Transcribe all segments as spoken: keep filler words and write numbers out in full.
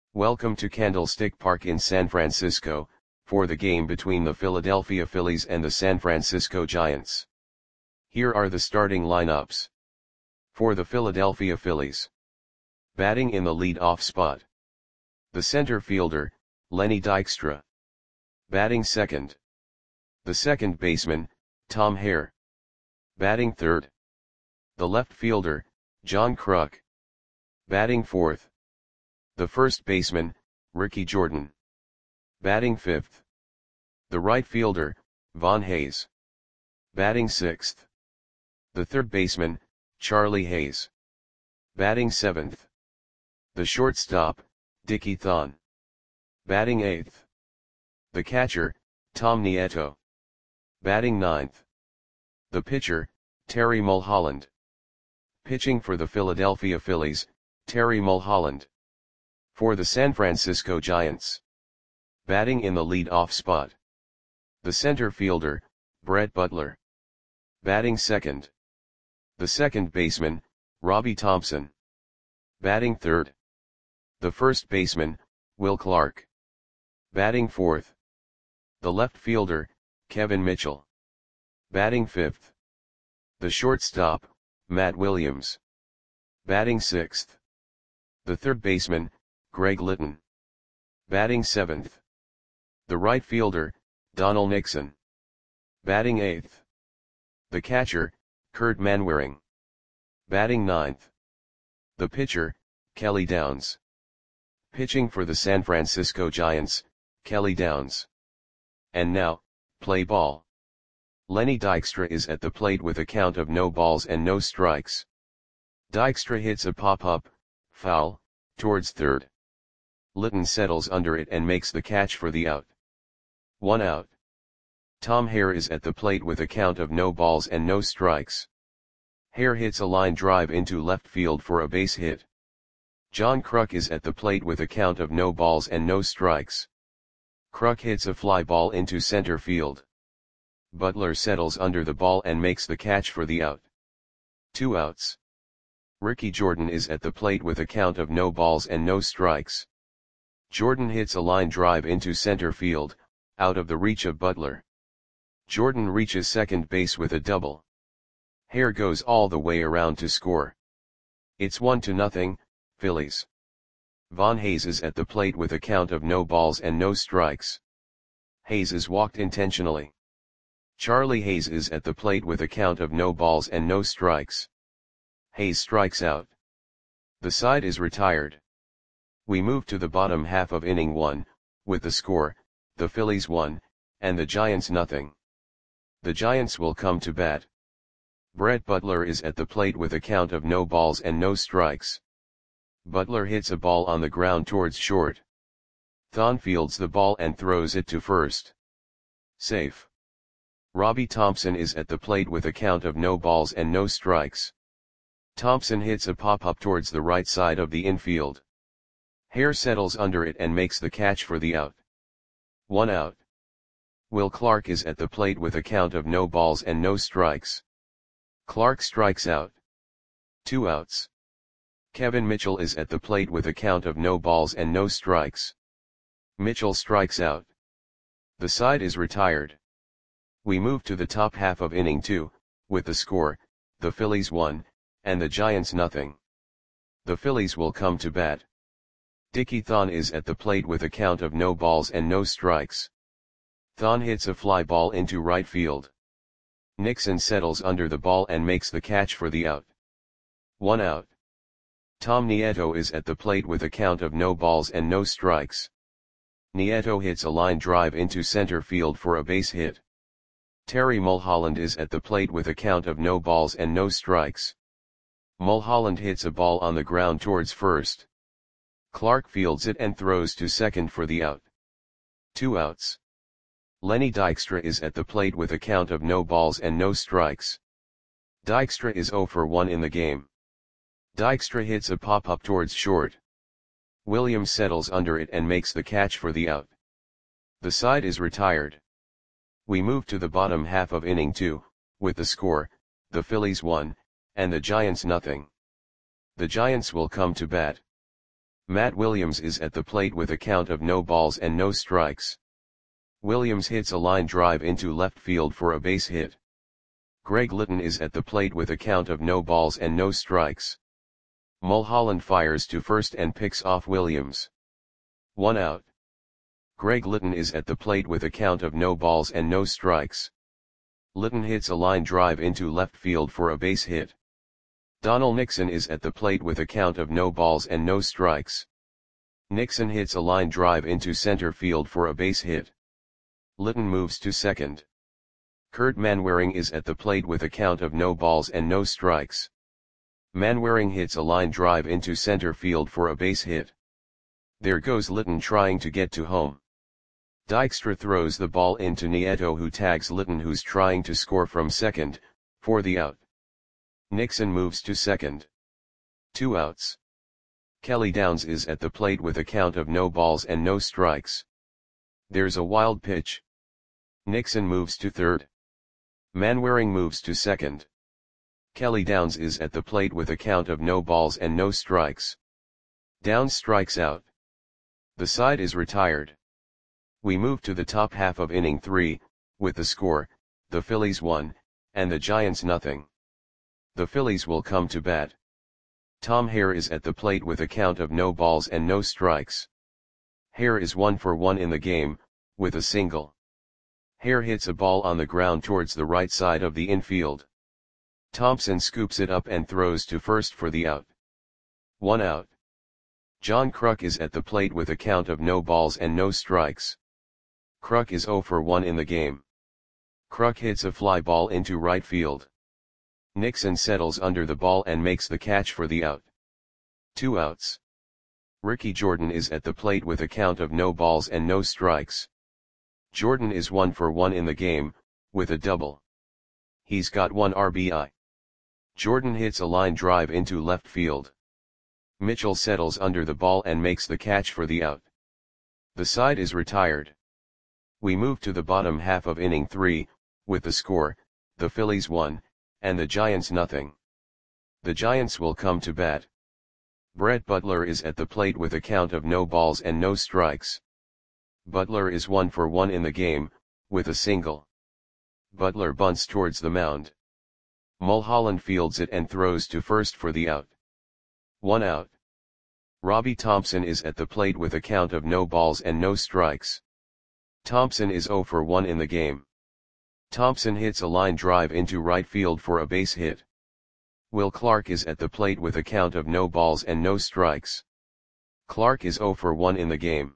Welcome to Candlestick Park in San Francisco, for the game between the Philadelphia Phillies and the San Francisco Giants. Here are the starting lineups. For the Philadelphia Phillies. Batting in the lead-off spot. The center fielder, Lenny Dykstra. Batting second. The second baseman, Tom Hare. Batting third. The left fielder, John Kruk. Batting fourth. The first baseman, Ricky Jordan. Batting fifth. The right fielder, Von Hayes. Batting sixth. The third baseman, Charlie Hayes. Batting seventh. The shortstop, Dickie Thon. Batting eighth. The catcher, Tom Nieto. Batting ninth. The pitcher, Terry Mulholland. Pitching for the Philadelphia Phillies, Terry Mulholland. For the San Francisco Giants. Batting in the lead-off spot. The center fielder, Brett Butler. Batting second. The second baseman, Robbie Thompson. Batting third. The first baseman, Will Clark. Batting fourth. The left fielder, Kevin Mitchell. Batting fifth. The shortstop, Matt Williams. Batting sixth. The third baseman, Greg Litton. Batting seventh. The right fielder, Donald Nixon. Batting eighth. The catcher, Kurt Manwaring. Batting ninth. The pitcher, Kelly Downs. Pitching for the San Francisco Giants, Kelly Downs. And now, play ball. Lenny Dykstra is at the plate with a count of no balls and no strikes. Dykstra hits a pop-up, foul, towards third. Litton settles under it and makes the catch for the out. One out. Tom Hare is at the plate with a count of no balls and no strikes. Hare hits a line drive into left field for a base hit. John Kruk is at the plate with a count of no balls and no strikes. Kruk hits a fly ball into center field. Butler settles under the ball and makes the catch for the out. Two outs. Ricky Jordan is at the plate with a count of no balls and no strikes. Jordan hits a line drive into center field, out of the reach of Butler. Jordan reaches second base with a double. Hare goes all the way around to score. It's one to nothing, Phillies. Von Hayes is at the plate with a count of no balls and no strikes. Hayes is walked intentionally. Charlie Hayes is at the plate with a count of no balls and no strikes. Hayes strikes out. The side is retired. We move to the bottom half of inning one, with the score, the Phillies one, and the Giants nothing. The Giants will come to bat. Brett Butler is at the plate with a count of no balls and no strikes. Butler hits a ball on the ground towards short. Thon fields the ball and throws it to first. Safe. Robbie Thompson is at the plate with a count of no balls and no strikes. Thompson hits a pop-up towards the right side of the infield. Hare settles under it and makes the catch for the out. One out. Will Clark is at the plate with a count of no balls and no strikes. Clark strikes out. Two outs. Kevin Mitchell is at the plate with a count of no balls and no strikes. Mitchell strikes out. The side is retired. We move to the top half of inning two, with the score, the Phillies one, and the Giants nothing. The Phillies will come to bat. Dickie Thon is at the plate with a count of no balls and no strikes. Thon hits a fly ball into right field. Nixon settles under the ball and makes the catch for the out. One out. Tom Nieto is at the plate with a count of no balls and no strikes. Nieto hits a line drive into center field for a base hit. Terry Mulholland is at the plate with a count of no balls and no strikes. Mulholland hits a ball on the ground towards first. Clark fields it and throws to second for the out. Two outs. Lenny Dykstra is at the plate with a count of no balls and no strikes. Dykstra is zero for one in the game. Dykstra hits a pop-up towards short. Williams settles under it and makes the catch for the out. The side is retired. We move to the bottom half of inning two, with the score, the Phillies one, and the Giants nothing. The Giants will come to bat. Matt Williams is at the plate with a count of no balls and no strikes. Williams hits a line drive into left field for a base hit. Greg Litton is at the plate with a count of no balls and no strikes. Mulholland fires to first and picks off Williams. One out. Greg Litton is at the plate with a count of no balls and no strikes. Litton hits a line drive into left field for a base hit. Donald Nixon is at the plate with a count of no balls and no strikes. Nixon hits a line drive into center field for a base hit. Litton moves to second. Kurt Manwaring is at the plate with a count of no balls and no strikes. Manwaring hits a line drive into center field for a base hit. There goes Litton trying to get to home. Dykstra throws the ball into Nieto, who tags Litton, who's trying to score from second, for the out. Nixon moves to second. Two outs. Kelly Downs is at the plate with a count of no balls and no strikes. There's a wild pitch. Nixon moves to third. Manwaring moves to second. Kelly Downs is at the plate with a count of no balls and no strikes. Downs strikes out. The side is retired. We move to the top half of inning three, with the score, the Phillies one, and the Giants nothing. The Phillies will come to bat. Tom Hare is at the plate with a count of no balls and no strikes. Hare is one for one in the game, with a single. Hare hits a ball on the ground towards the right side of the infield. Thompson scoops it up and throws to first for the out. One out. John Kruk is at the plate with a count of no balls and no strikes. Kruk is zero for one in the game. Kruk hits a fly ball into right field. Nixon settles under the ball and makes the catch for the out. Two outs. Ricky Jordan is at the plate with a count of no balls and no strikes. Jordan is one for one in the game, with a double. He's got one R B I. Jordan hits a line drive into left field. Mitchell settles under the ball and makes the catch for the out. The side is retired. We move to the bottom half of inning three, with the score, the Phillies one, and the Giants nothing. The Giants will come to bat. Brett Butler is at the plate with a count of no balls and no strikes. Butler is one for one in the game, with a single. Butler bunts towards the mound. Mulholland fields it and throws to first for the out. One out. Robbie Thompson is at the plate with a count of no balls and no strikes. Thompson is zero for one in the game. Thompson hits a line drive into right field for a base hit. Will Clark is at the plate with a count of no balls and no strikes. Clark is zero for one in the game.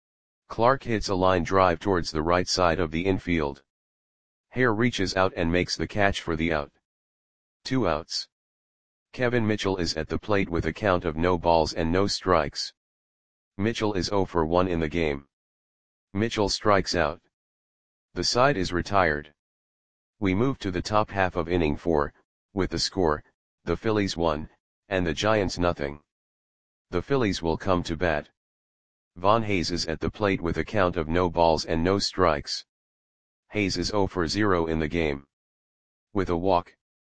Clark hits a line drive towards the right side of the infield. Hare reaches out and makes the catch for the out. Two outs. Kevin Mitchell is at the plate with a count of no balls and no strikes. Mitchell is zero for one in the game. Mitchell strikes out. The side is retired. We move to the top half of inning four, with the score, the Phillies one, and the Giants nothing. The Phillies will come to bat. Von Hayes is at the plate with a count of no balls and no strikes. Hayes is zero for zero in the game. With a walk.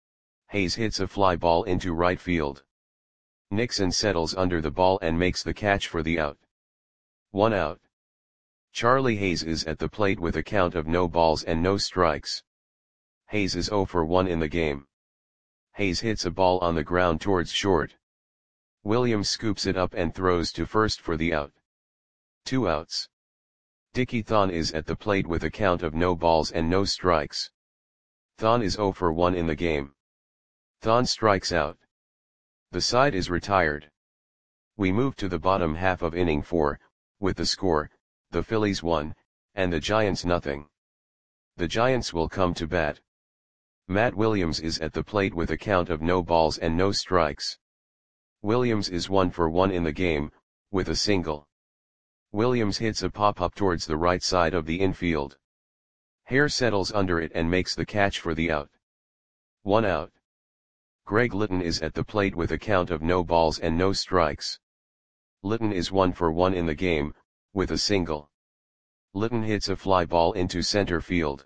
Hayes hits a fly ball into right field. Nixon settles under the ball and makes the catch for the out. One out. Charlie Hayes is at the plate with a count of no balls and no strikes. Hayes is zero for one in the game. Hayes hits a ball on the ground towards short. Williams scoops it up and throws to first for the out. Two outs. Dickie Thon is at the plate with a count of no balls and no strikes. Thon is zero for one in the game. Thon strikes out. The side is retired. We move to the bottom half of inning four, with the score, the Phillies one, and the Giants nothing. The Giants will come to bat. Matt Williams is at the plate with a count of no balls and no strikes. Williams is one for one in the game, with a single. Williams hits a pop-up towards the right side of the infield. Hare settles under it and makes the catch for the out. One out. Greg Litton is at the plate with a count of no balls and no strikes. Litton is one for one in the game, with a single. Litton hits a fly ball into center field.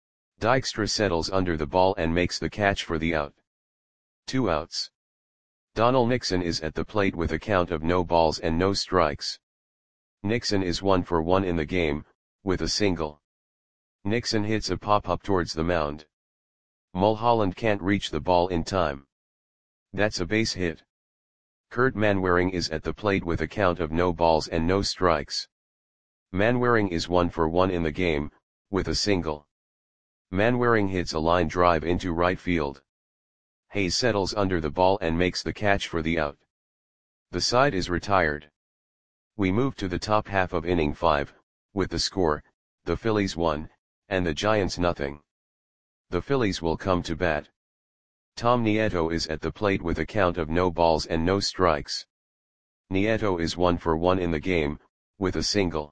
Dykstra settles under the ball and makes the catch for the out. Two outs. Donald Nixon is at the plate with a count of no balls and no strikes. Nixon is one for one in the game, with a single. Nixon hits a pop-up towards the mound. Mulholland can't reach the ball in time. That's a base hit. Kurt Manwaring is at the plate with a count of no balls and no strikes. Manwaring is one for one in the game, with a single. Manwaring hits a line drive into right field. Hayes settles under the ball and makes the catch for the out. The side is retired. We move to the top half of inning five, with the score, the Phillies one, and the Giants nothing. The Phillies will come to bat. Tom Nieto is at the plate with a count of no balls and no strikes. Nieto is one for one in the game, with a single.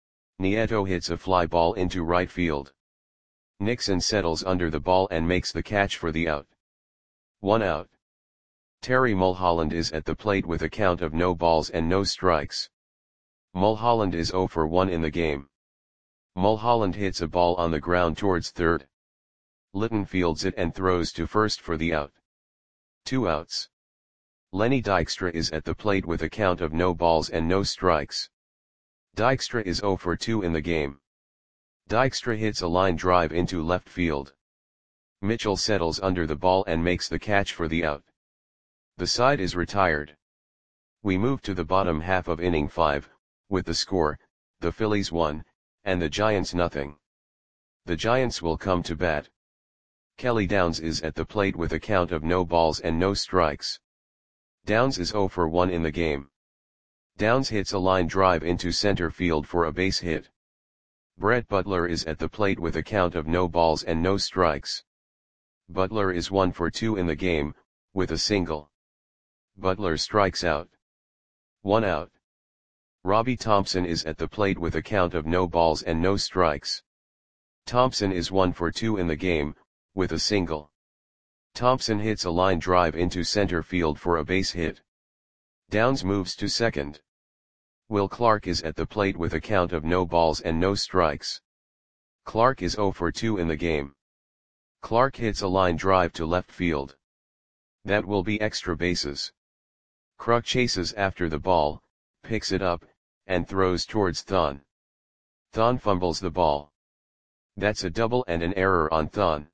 Nieto hits a fly ball into right field. Nixon settles under the ball and makes the catch for the out. One out. Terry Mulholland is at the plate with a count of no balls and no strikes. Mulholland is zero for one in the game. Mulholland hits a ball on the ground towards third. Litton fields it and throws to first for the out. Two outs. Lenny Dykstra is at the plate with a count of no balls and no strikes. Dykstra is zero for two in the game. Dykstra hits a line drive into left field. Mitchell settles under the ball and makes the catch for the out. The side is retired. We move to the bottom half of inning five, with the score, the Phillies one, and the Giants nothing. The Giants will come to bat. Kelly Downs is at the plate with a count of no balls and no strikes. Downs is zero for one in the game. Downs hits a line drive into center field for a base hit. Brett Butler is at the plate with a count of no balls and no strikes. Butler is one for two in the game, with a single. Butler strikes out. One out. Robbie Thompson is at the plate with a count of no balls and no strikes. Thompson is one for two in the game, with a single. Thompson hits a line drive into center field for a base hit. Downs moves to second. Will Clark is at the plate with a count of no balls and no strikes. Clark is zero for two in the game. Clark hits a line drive to left field. That will be extra bases. Kruk chases after the ball, picks it up, and throws towards Thon. Thon fumbles the ball. That's a double and an error on Thon.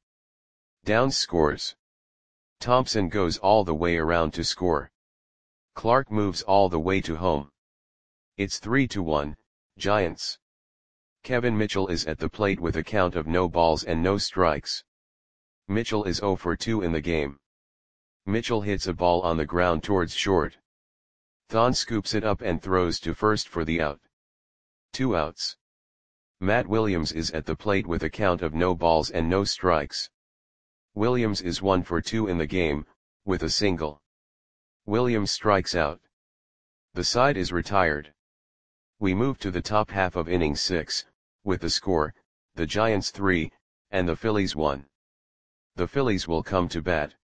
Downs scores. Thompson goes all the way around to score. Clark moves all the way to home. It's three to one, Giants. Kevin Mitchell is at the plate with a count of no balls and no strikes. Mitchell is zero for two in the game. Mitchell hits a ball on the ground towards short. Thon scoops it up and throws to first for the out. Two outs. Matt Williams is at the plate with a count of no balls and no strikes. Williams is one for two in the game, with a single. Williams strikes out. The side is retired. We move to the top half of inning six, with the score, the Giants three, and the Phillies one. The Phillies will come to bat.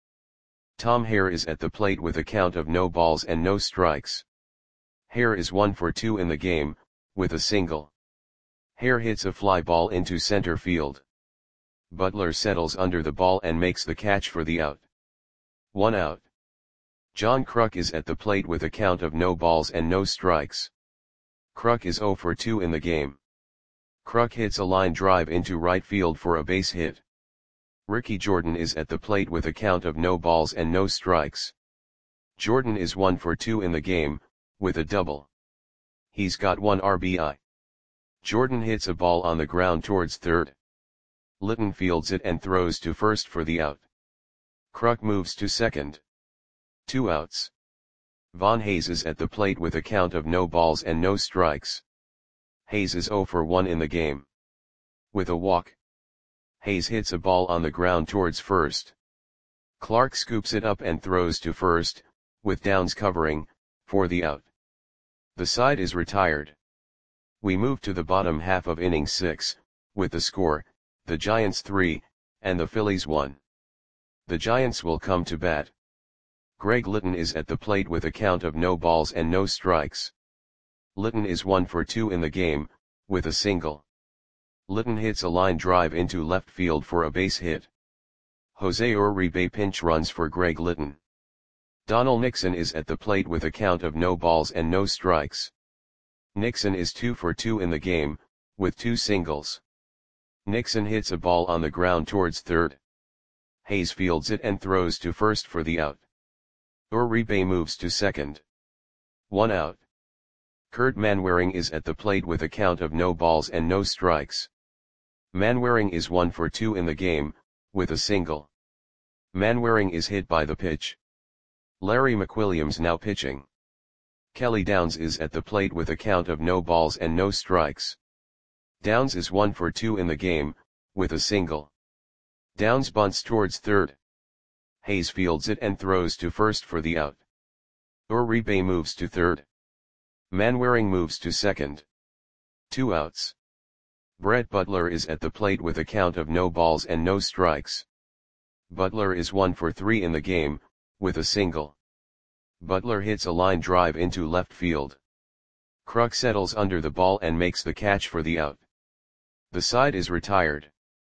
Tom Hare is at the plate with a count of no balls and no strikes. Hare is one for two in the game, with a single. Hare hits a fly ball into center field. Butler settles under the ball and makes the catch for the out. One out. John Kruk is at the plate with a count of no balls and no strikes. Kruk is zero for two in the game. Kruk hits a line drive into right field for a base hit. Ricky Jordan is at the plate with a count of no balls and no strikes. Jordan is one for two in the game, with a double. He's got one R B I. Jordan hits a ball on the ground towards third. Litton fields it and throws to first for the out. Kruk moves to second. Two outs. Von Hayes is at the plate with a count of no balls and no strikes. Hayes is zero for one in the game. With a walk. Hayes hits a ball on the ground towards first. Clark scoops it up and throws to first, with Downs covering, for the out. The side is retired. We move to the bottom half of inning six, with the score, the Giants three, and the Phillies one. The Giants will come to bat. Greg Litton is at the plate with a count of no balls and no strikes. Litton is one for two in the game, with a single. Litton hits a line drive into left field for a base hit. Jose Uribe pinch runs for Greg Litton. Donald Nixon is at the plate with a count of no balls and no strikes. Nixon is two for two in the game, with two singles. Nixon hits a ball on the ground towards third. Hayes fields it and throws to first for the out. Uribe moves to second. One out. Kurt Manwaring is at the plate with a count of no balls and no strikes. Manwaring is one for two in the game, with a single. Manwaring is hit by the pitch. Larry McWilliams now pitching. Kelly Downs is at the plate with a count of no balls and no strikes. Downs is one for two in the game, with a single. Downs bunts towards third. Hayes fields it and throws to first for the out. Uribe moves to third. Manwaring moves to second. Two outs. Brett Butler is at the plate with a count of no balls and no strikes. Butler is one for three in the game, with a single. Butler hits a line drive into left field. Kruk settles under the ball and makes the catch for the out. The side is retired.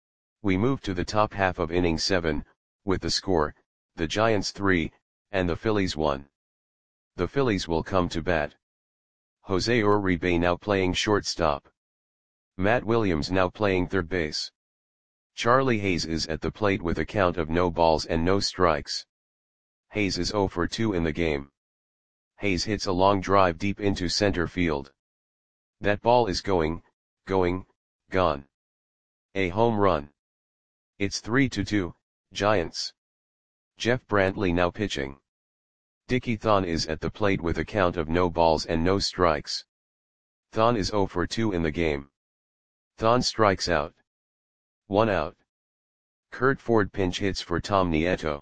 We move to the top half of inning seven, with the score, the Giants three, and the Phillies one. The Phillies will come to bat. Jose Uribe now playing shortstop. Matt Williams now playing third base. Charlie Hayes is at the plate with a count of no balls and no strikes. Hayes is zero for two in the game. Hayes hits a long drive deep into center field. That ball is going, going, gone. A home run. It's three to two, Giants. Jeff Brantley now pitching. Dickie Thon is at the plate with a count of no balls and no strikes. Thon is zero for two in the game. Thon strikes out. One out. Kurt Ford pinch hits for Tom Nieto.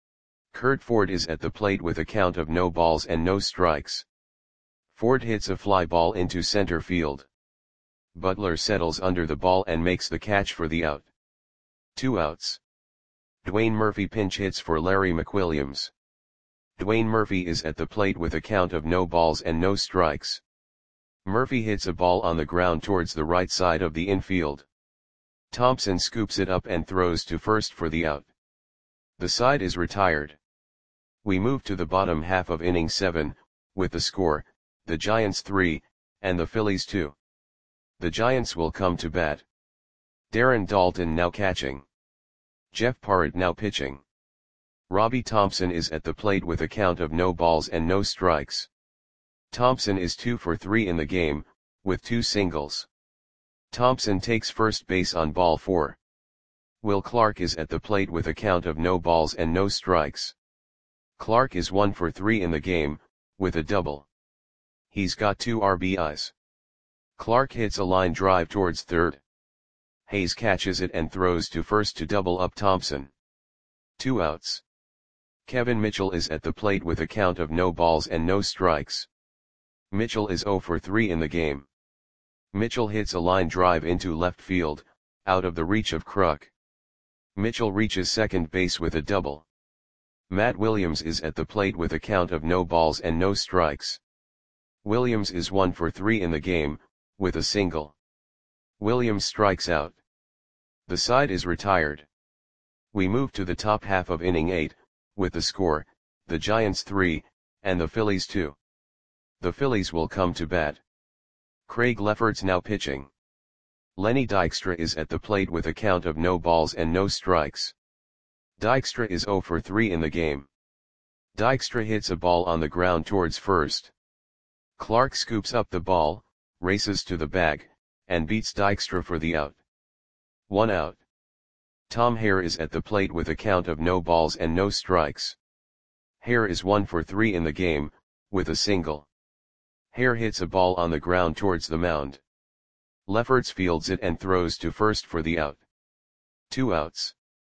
Kurt Ford is at the plate with a count of no balls and no strikes. Ford hits a fly ball into center field. Butler settles under the ball and makes the catch for the out. Two outs. Dwayne Murphy pinch hits for Larry McWilliams. Dwayne Murphy is at the plate with a count of no balls and no strikes. Murphy hits a ball on the ground towards the right side of the infield. Thompson scoops it up and throws to first for the out. The side is retired. We move to the bottom half of inning seven, with the score, the Giants three, and the Phillies two. The Giants will come to bat. Darren Daulton now catching. Jeff Parrott now pitching. Robbie Thompson is at the plate with a count of no balls and no strikes. Thompson is two for three in the game, with two singles. Thompson takes first base on ball four. Will Clark is at the plate with a count of no balls and no strikes. Clark is one for three in the game, with a double. He's got two R B Is. Clark hits a line drive towards third. Hayes catches it and throws to first to double up Thompson. Two outs. Kevin Mitchell is at the plate with a count of no balls and no strikes. Mitchell is zero for three in the game. Mitchell hits a line drive into left field, out of the reach of Kruk. Mitchell reaches second base with a double. Matt Williams is at the plate with a count of no balls and no strikes. Williams is one for three in the game, with a single. Williams strikes out. The side is retired. We move to the top half of inning eight, with the score, the Giants three, and the Phillies two. The Phillies will come to bat. Craig Lefferts now pitching. Lenny Dykstra is at the plate with a count of no balls and no strikes. Dykstra is zero for three in the game. Dykstra hits a ball on the ground towards first. Clark scoops up the ball, races to the bag, and beats Dykstra for the out. One out. Tom Hare is at the plate with a count of no balls and no strikes. Hare is one for three in the game, with a single. Hare hits a ball on the ground towards the mound. Lefferts fields it and throws to first for the out. Two outs.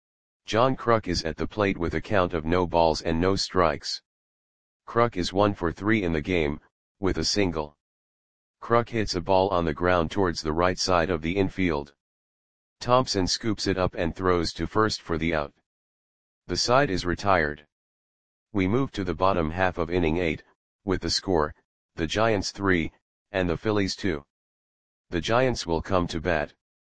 John Kruk is at the plate with a count of no balls and no strikes. Kruk is one for three in the game, with a single. Kruk hits a ball on the ground towards the right side of the infield. Thompson scoops it up and throws to first for the out. The side is retired. We move to the bottom half of inning eight, with the score, the Giants three, and the Phillies two. The Giants will come to bat.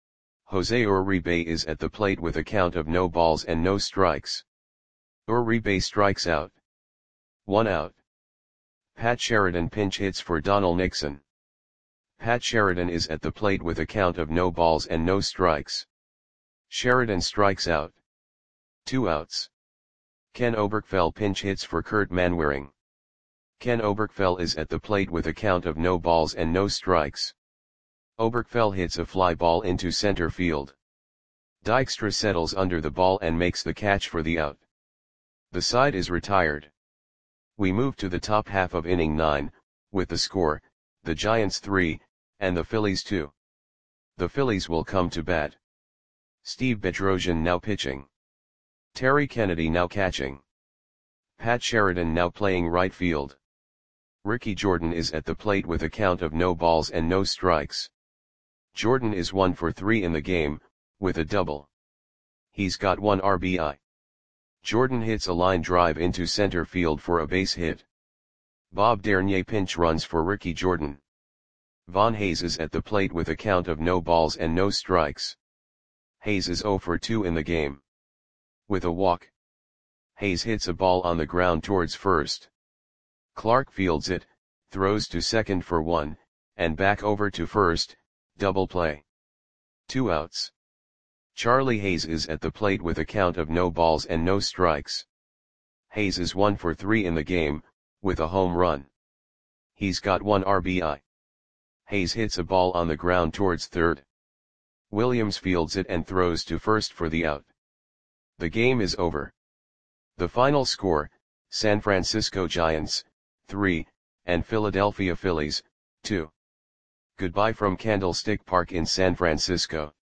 Jose Uribe is at the plate with a count of no balls and no strikes. Uribe strikes out. One out. Pat Sheridan pinch hits for Donald Nixon. Pat Sheridan is at the plate with a count of no balls and no strikes. Sheridan strikes out. Two outs. Ken Oberkfell pinch hits for Kurt Manwaring. Ken Oberkfell is at the plate with a count of no balls and no strikes. Oberkfell hits a fly ball into center field. Dykstra settles under the ball and makes the catch for the out. The side is retired. We move to the top half of inning nine, with the score, the Giants three, and the Phillies two. The Phillies will come to bat. Steve Bedrosian now pitching. Terry Kennedy now catching. Pat Sheridan now playing right field. Ricky Jordan is at the plate with a count of no balls and no strikes. Jordan is one for three in the game, with a double. He's got one R B I. Jordan hits a line drive into center field for a base hit. Bob Dernier pinch runs for Ricky Jordan. Von Hayes is at the plate with a count of no balls and no strikes. Hayes is zero for two in the game. With a walk. Hayes hits a ball on the ground towards first. Clark fields it, throws to second for one, and back over to first, double play. Two outs. Charlie Hayes is at the plate with a count of no balls and no strikes. Hayes is one for three in the game, with a home run. He's got one R B I. Hayes hits a ball on the ground towards third. Williams fields it and throws to first for the out. The game is over. The final score, San Francisco Giants, three, and Philadelphia Phillies, two. Goodbye from Candlestick Park in San Francisco.